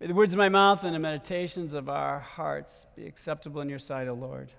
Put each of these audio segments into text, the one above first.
May the words of my mouth and the meditations of our hearts be acceptable in your sight, O Lord.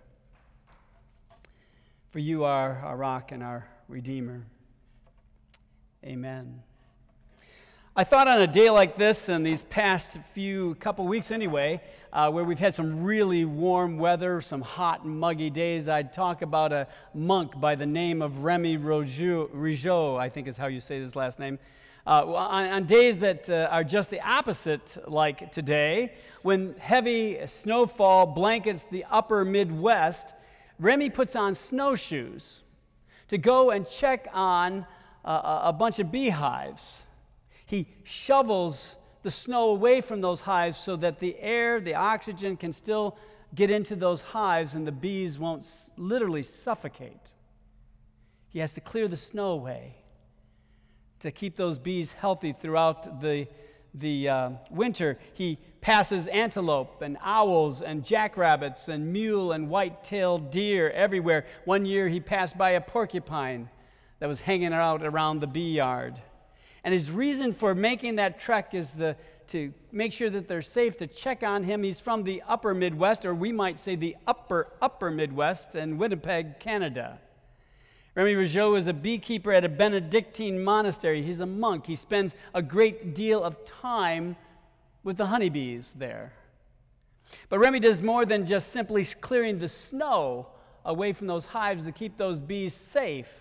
For you are our rock and our Redeemer. Amen. I thought on a day like this, and these past couple weeks anyway, where we've had some really warm weather, some hot and muggy days, I'd talk about a monk by the name of Remy Rougeau, I think is how you say his last name. On days that are just the opposite, like today, when heavy snowfall blankets the upper Midwest, Remy puts on snowshoes to go and check on a bunch of beehives. He shovels the snow away from those hives so that the air, the oxygen can still get into those hives and the bees won't literally suffocate. He has to clear the snow away to keep those bees healthy throughout the winter. He passes antelope and owls and jackrabbits and mule and white-tailed deer everywhere. One year he passed by a porcupine that was hanging out around the bee yard. And his reason for making that trek is to make sure that they're safe, to check on him. He's from the upper Midwest, or we might say the upper Midwest in Winnipeg, Canada. Remy Rougeau is a beekeeper at a Benedictine monastery. He's a monk. He spends a great deal of time with the honeybees there. But Remy does more than just simply clearing the snow away from those hives to keep those bees safe.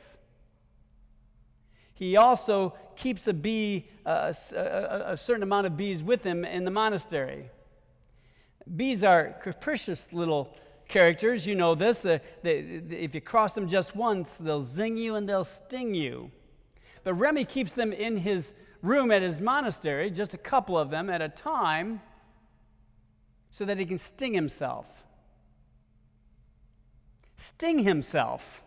He also keeps a certain amount of bees with him in the monastery. Bees are capricious little characters, you know this. If you cross them just once, they'll zing you and they'll sting you. But Remy keeps them in his room at his monastery, just a couple of them at a time, so that he can sting himself. Sting himself.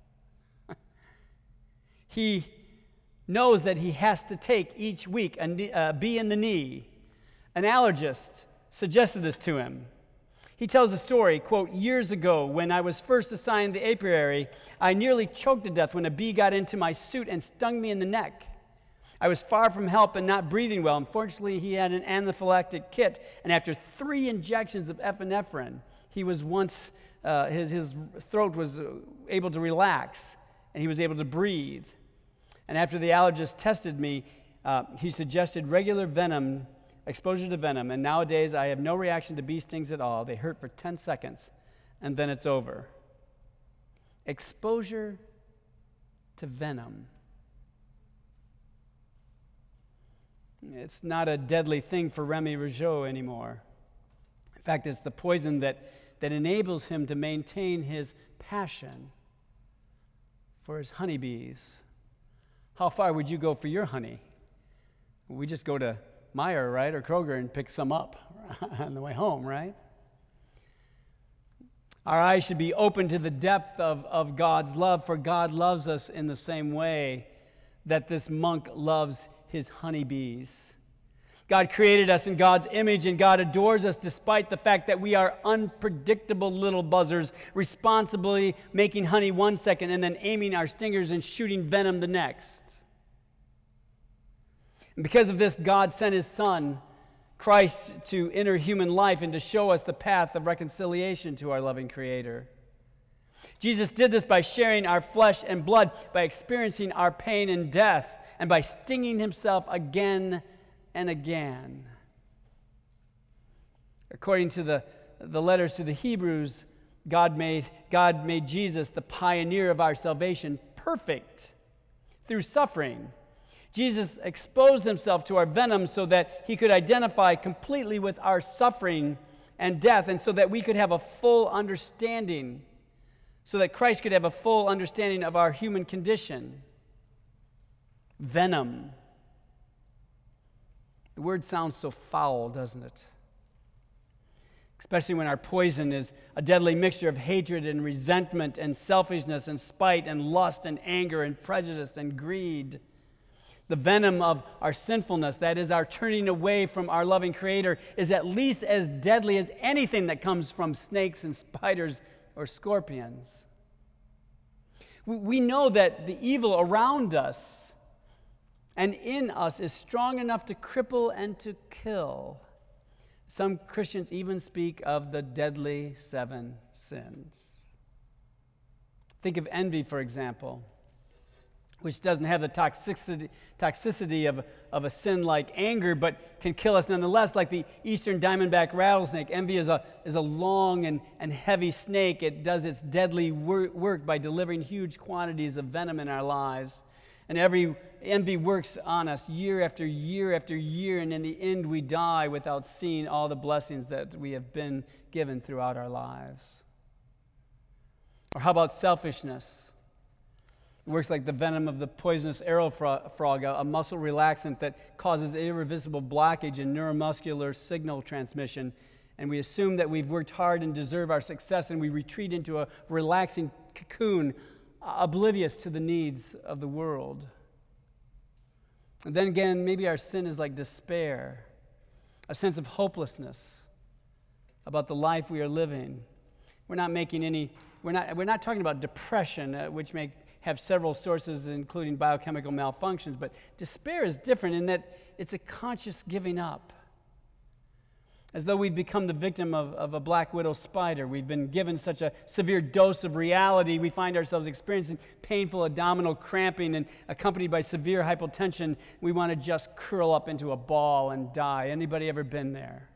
He knows that he has to take each week a bee in the knee. An allergist suggested this to him. He tells a story, quote, "Years ago, when I was first assigned the apiary, I nearly choked to death when a bee got into my suit and stung me in the neck. I was far from help and not breathing well. Unfortunately, he had an anaphylactic kit, and after 3 injections of epinephrine, his throat was able to relax, and he was able to breathe. And after the allergist tested me, he suggested regular exposure to venom, and nowadays I have no reaction to bee stings at all. They hurt for 10 seconds, and then it's over." Exposure to venom. It's not a deadly thing for Remy Rougeau anymore. In fact, it's the poison that enables him to maintain his passion for his honeybees. How far would you go for your honey? We just go to Meijer, right, or Kroger and pick some up on the way home, right? Our eyes should be open to the depth of God's love, for God loves us in the same way that this monk loves his honeybees. God created us in God's image, and God adores us despite the fact that we are unpredictable little buzzers, responsibly making honey 1 second and then aiming our stingers and shooting venom the next. And because of this, God sent his Son, Christ, to enter human life and to show us the path of reconciliation to our loving Creator. Jesus did this by sharing our flesh and blood, by experiencing our pain and death, and by stinging himself again and again. According to the letters to the Hebrews, God made Jesus the pioneer of our salvation, perfect through suffering. Jesus exposed himself to our venom so that he could identify completely with our suffering and death, and so that we could have a full understanding, so that Christ could have a full understanding of our human condition. Venom. The word sounds so foul, doesn't it? Especially when our poison is a deadly mixture of hatred and resentment and selfishness and spite and lust and anger and prejudice and greed. The venom of our sinfulness, that is our turning away from our loving Creator, is at least as deadly as anything that comes from snakes and spiders or scorpions. We know that the evil around us and in us is strong enough to cripple and to kill. Some Christians even speak of the deadly 7 sins. Think of envy, for example, which doesn't have the toxicity of a sin like anger, but can kill us nonetheless, like the eastern diamondback rattlesnake. Envy is a long and heavy snake. It does its deadly work by delivering huge quantities of venom in our lives. And envy works on us year after year after year, and in the end we die without seeing all the blessings that we have been given throughout our lives. Or how about selfishness? It works like the venom of the poisonous arrow frog, a muscle relaxant that causes irreversible blockage in neuromuscular signal transmission. And we assume that we've worked hard and deserve our success, and we retreat into a relaxing cocoon, oblivious to the needs of the world. And then again, maybe our sin is like despair, a sense of hopelessness about the life we are living. We're not talking about depression, which may have several sources, including biochemical malfunctions, but despair is different in that it's a conscious giving up. As though we've become the victim of a black widow spider. We've been given such a severe dose of reality, we find ourselves experiencing painful abdominal cramping and accompanied by severe hypotension. We want to just curl up into a ball and die. Anybody ever been there?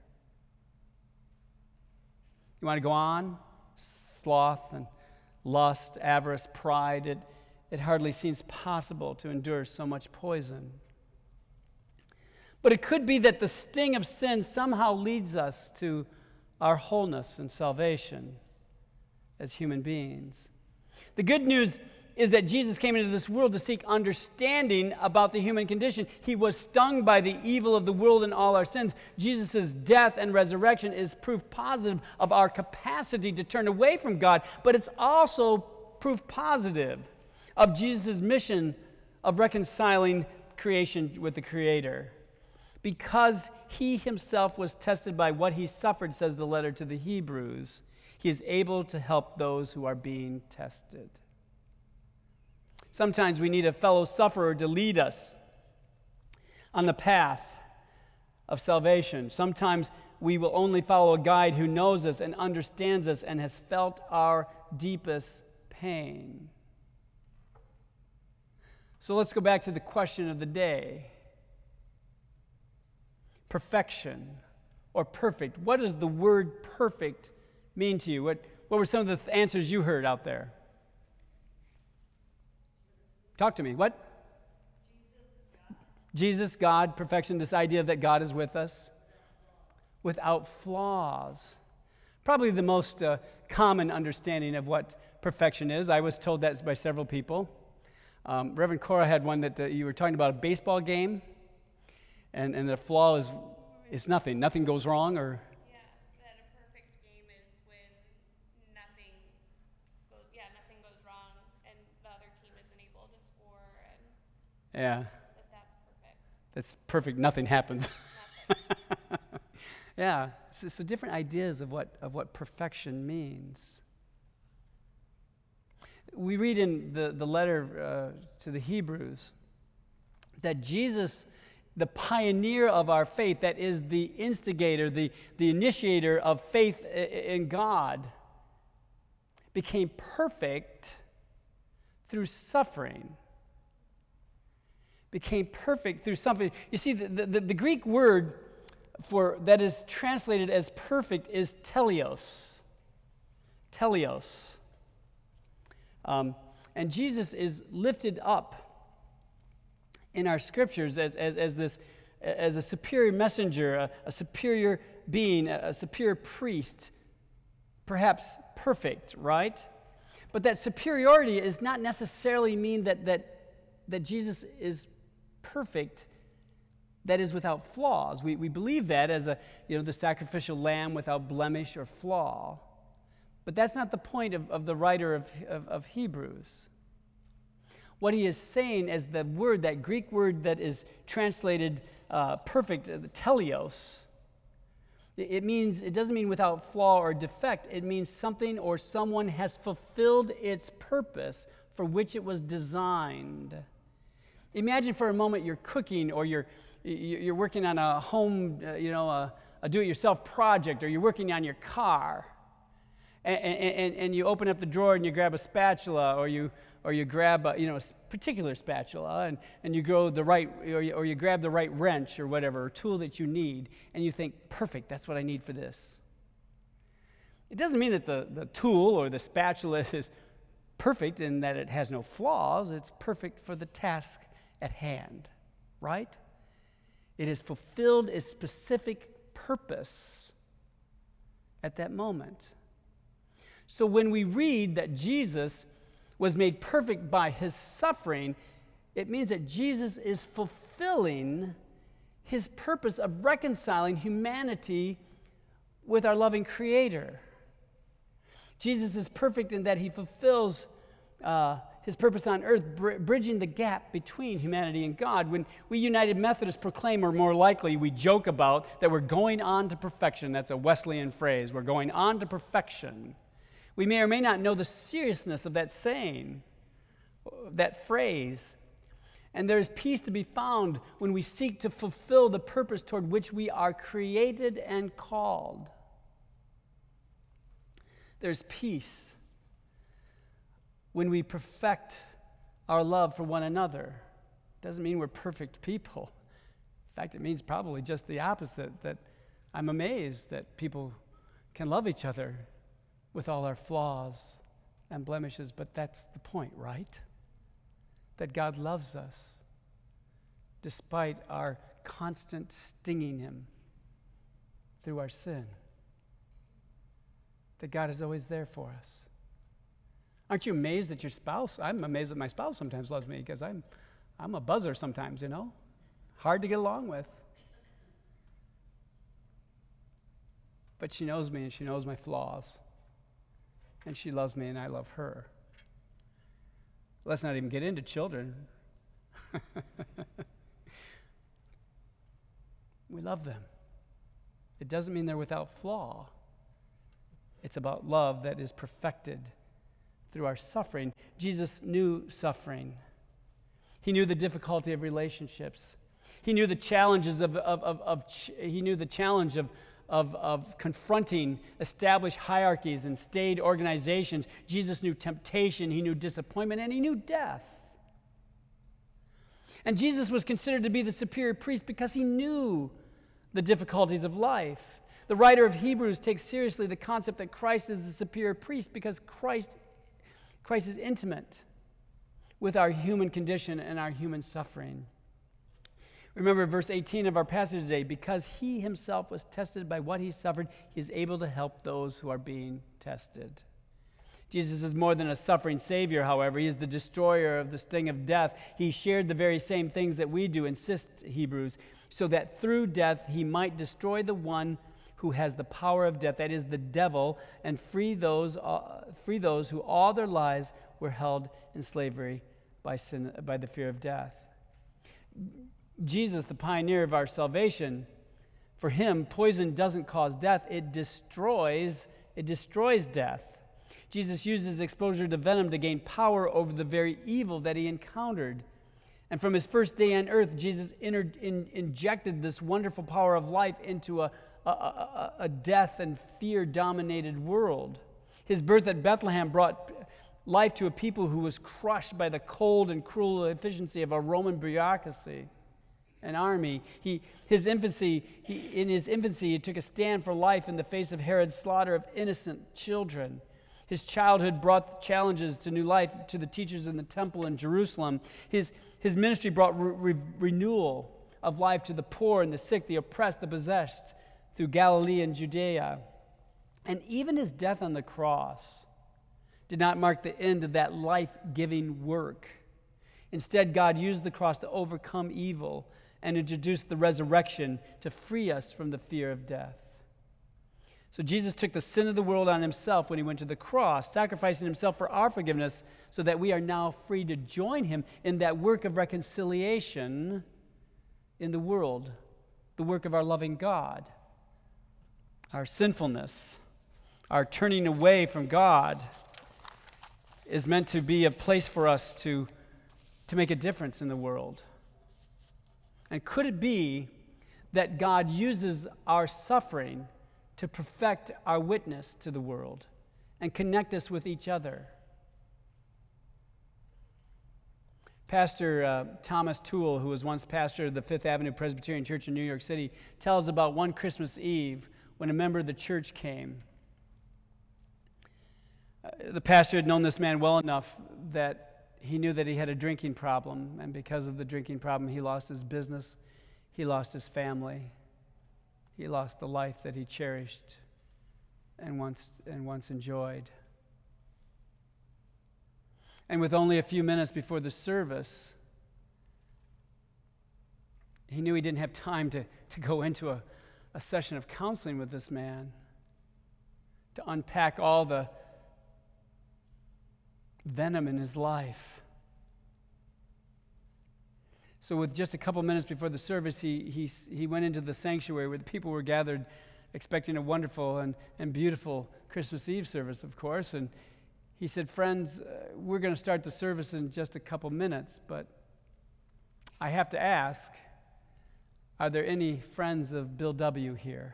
You want to go on? Sloth and lust, avarice, pride, it hardly seems possible to endure so much poison. But it could be that the sting of sin somehow leads us to our wholeness and salvation as human beings. The good news is that Jesus came into this world to seek understanding about the human condition. He was stung by the evil of the world and all our sins. Jesus' death and resurrection is proof positive of our capacity to turn away from God, but it's also proof positive of Jesus' mission of reconciling creation with the Creator. Because he himself was tested by what he suffered, says the letter to the Hebrews, he is able to help those who are being tested. Sometimes we need a fellow sufferer to lead us on the path of salvation. Sometimes we will only follow a guide who knows us and understands us and has felt our deepest pain. So let's go back to the question of the day. Perfection or perfect. What does the word perfect mean to you? What were some of the answers you heard out there? Talk to me. What? Jesus, God, perfection, this idea that God is with us without flaws. Probably the most common understanding of what perfection is. I was told that by several people. Reverend Cora had one that you were talking about a baseball game, and the flaw is nothing. Nothing goes wrong, or... Yeah, that a perfect game is when nothing goes wrong, and the other team isn't able to score, and Yeah. that's perfect. That's perfect. Nothing happens. Nothing. Yeah. So different ideas of what perfection means. We read in the letter to the Hebrews that Jesus, the pioneer of our faith, that is the instigator, the initiator of faith in God, became perfect through suffering. Became perfect through something. You see, the Greek word for that is translated as perfect is teleos. Teleos. And Jesus is lifted up in our scriptures as a superior messenger, a superior being, a superior priest, perhaps perfect, right? But that superiority does not necessarily mean that Jesus is perfect, that is without flaws. We believe that as the sacrificial lamb without blemish or flaw. But that's not the point of the writer of Hebrews. What he is saying is the word, that Greek word that is translated perfect, teleos, it doesn't mean without flaw or defect. It means something or someone has fulfilled its purpose for which it was designed. Imagine for a moment you're cooking or you're working on a home, do-it-yourself project, or you're working on your car, and you open up the drawer and you grab a spatula, or you grab a particular spatula, and you go the right, or you grab the right wrench or whatever, or tool that you need, and you think, perfect, that's what I need for this. It doesn't mean that the tool or the spatula is perfect in that it has no flaws. It's perfect for the task at hand, right? It has fulfilled its specific purpose at that moment. So when we read that Jesus was made perfect by his suffering, it means that Jesus is fulfilling his purpose of reconciling humanity with our loving Creator. Jesus is perfect in that he fulfills his purpose on earth, bridging the gap between humanity and God. When we United Methodists proclaim, or more likely we joke about, that we're going on to perfection, that's a Wesleyan phrase, we're going on to perfection, we may or may not know the seriousness of that saying, that phrase. And there's peace to be found when we seek to fulfill the purpose toward which we are created and called. There's peace when we perfect our love for one another. Doesn't mean we're perfect people. In fact, it means probably just the opposite, that I'm amazed that people can love each other with all our flaws and blemishes, but that's the point, right? That God loves us despite our constant stinging him through our sin. That God is always there for us. Aren't you amazed that your spouse, I'm amazed that my spouse sometimes loves me, because I'm a buzzer sometimes, hard to get along with. But she knows me and she knows my flaws. And she loves me and I love her. Let's not even get into children. We love them. It doesn't mean they're without flaw. It's about love that is perfected through our suffering. Jesus knew suffering. He knew the difficulty of relationships. He knew the challenges of confronting established hierarchies and staid organizations. Jesus knew temptation, he knew disappointment, and he knew death. And Jesus was considered to be the superior priest because he knew the difficulties of life. The writer of Hebrews takes seriously the concept that Christ is the superior priest because Christ is intimate with our human condition and our human suffering. Remember verse 18 of our passage today, because he himself was tested by what he suffered, he is able to help those who are being tested. Jesus is more than a suffering Savior, however. He is the destroyer of the sting of death. He shared the very same things that we do, insists Hebrews, so that through death he might destroy the one who has the power of death, that is the devil, and free those who all their lives were held in slavery by sin, by the fear of death. Jesus, the pioneer of our salvation, for him, poison doesn't cause death, it destroys death. Jesus used his exposure to venom to gain power over the very evil that he encountered. And from his first day on earth, Jesus injected this wonderful power of life into a death and fear-dominated world. His birth at Bethlehem brought life to a people who was crushed by the cold and cruel efficiency of a Roman bureaucracy, an army. In his infancy, he took a stand for life in the face of Herod's slaughter of innocent children. His childhood brought challenges to new life to the teachers in the temple in Jerusalem. His ministry brought renewal of life to the poor and the sick, the oppressed, the possessed, through Galilee and Judea. And even his death on the cross did not mark the end of that life-giving work. Instead, God used the cross to overcome evil and introduce the resurrection to free us from the fear of death. So Jesus took the sin of the world on himself when he went to the cross, sacrificing himself for our forgiveness so that we are now free to join him in that work of reconciliation in the world, the work of our loving God. Our sinfulness, our turning away from God is meant to be a place for us to make a difference in the world. And could it be that God uses our suffering to perfect our witness to the world and connect us with each other. Pastor Thomas Toole, who was once pastor of the Fifth Avenue Presbyterian Church in New York City, tells about one Christmas Eve when a member of the church came. The pastor had known this man well enough that he knew that he had a drinking problem, and because of the drinking problem, he lost his business, he lost his family, he lost the life that he cherished and once enjoyed. And with only a few minutes before the service, he knew he didn't have time to go into a session of counseling with this man, to unpack all the venom in his life. So with just a couple minutes before the service, he went into the sanctuary where the people were gathered expecting a wonderful and beautiful Christmas Eve service, of course, and he said, "Friends, we're going to start the service in just a couple minutes, but I have to ask, are there any friends of Bill W. here?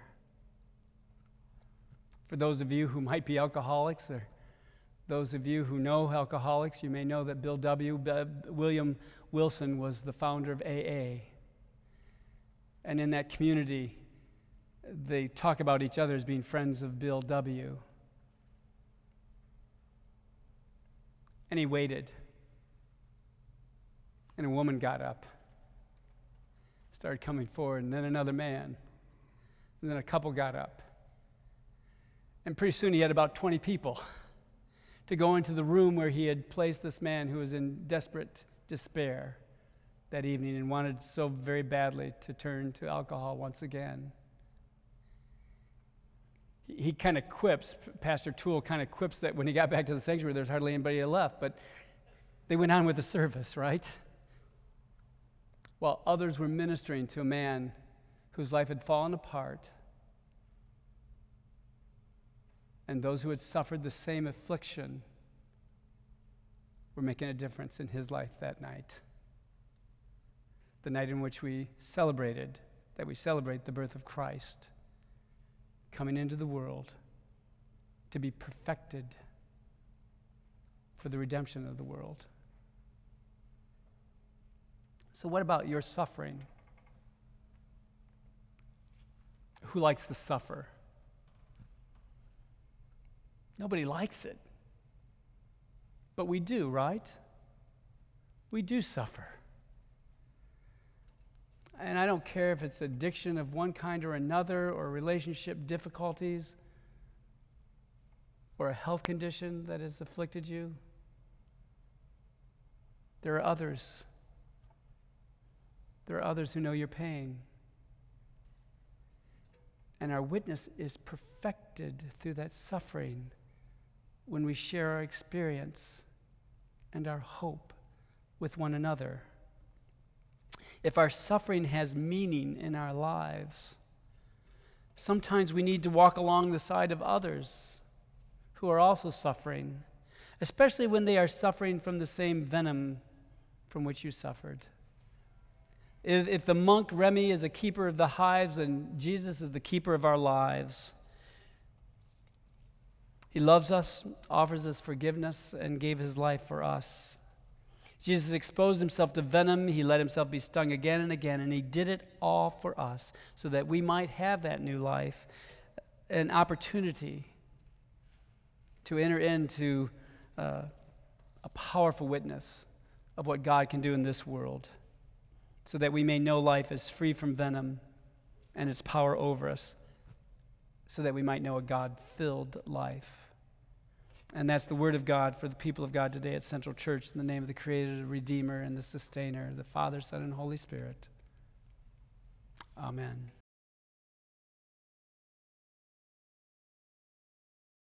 For those of you who might be alcoholics, or those of you who know alcoholics, you may know that Bill W., William Wilson, was the founder of AA. And in that community, they talk about each other as being friends of Bill W. And he waited. And a woman got up, started coming forward, and then another man. And then a couple got up. And pretty soon he had about 20 people to go into the room where he had placed this man who was in desperate despair that evening and wanted so very badly to turn to alcohol once again. He kind of quips, Pastor Toole kind of quips that when he got back to the sanctuary, there's hardly anybody left, but they went on with the service, right? While others were ministering to a man whose life had fallen apart, and those who had suffered the same affliction were making a difference in his life that night. The night in which we celebrate the birth of Christ, coming into the world to be perfected for the redemption of the world. So what about your suffering? Who likes to suffer? Nobody likes it. But we do, right? We do suffer. And I don't care if it's addiction of one kind or another, or relationship difficulties, or a health condition that has afflicted you. There are others. There are others who know your pain. And our witness is perfected through that suffering when we share our experience and our hope with one another. If our suffering has meaning in our lives, sometimes we need to walk along the side of others who are also suffering, especially when they are suffering from the same venom from which you suffered. If the monk Remy is a keeper of the hives, and Jesus is the keeper of our lives, he loves us, offers us forgiveness, and gave his life for us. Jesus exposed himself to venom. He let himself be stung again and again, and he did it all for us so that we might have that new life, an opportunity to enter into a powerful witness of what God can do in this world, so that we may know life is free from venom and its power over us, so that we might know a God-filled life. And that's the word of God for the people of God today at Central Church, in the name of the Creator, the Redeemer, and the Sustainer, the Father, Son, and Holy Spirit. Amen.